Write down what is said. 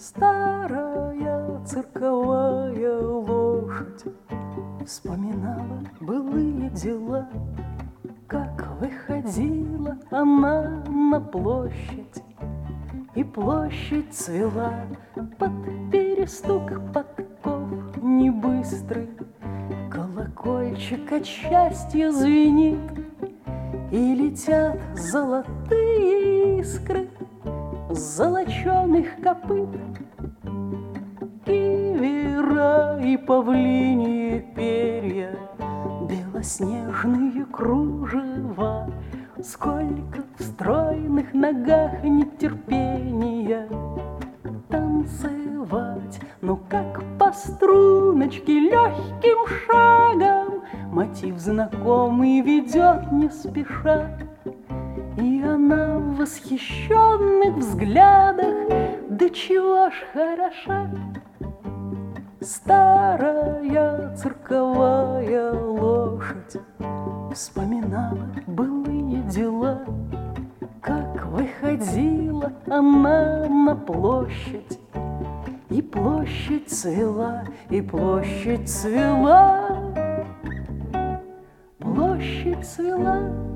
Старая цирковая лошадь вспоминала былые дела, как выходила она на площадь, и площадь цвела под перестук подков небыстрый. Колокольчик от счастья звенит, и летят золотые искры с золоченых копыт. Кивера и павлиньи перья, белоснежные кружева, сколько в стройных ногах нетерпения танцевать. Ну как по струночке легким шагом мотив знакомый ведет не спеша, и она в восхищенных взглядах до чего ж хороша. Старая цирковая лошадь вспоминала былые дела, как выходила она на площадь, и площадь цвела, и площадь цвела, площадь цвела.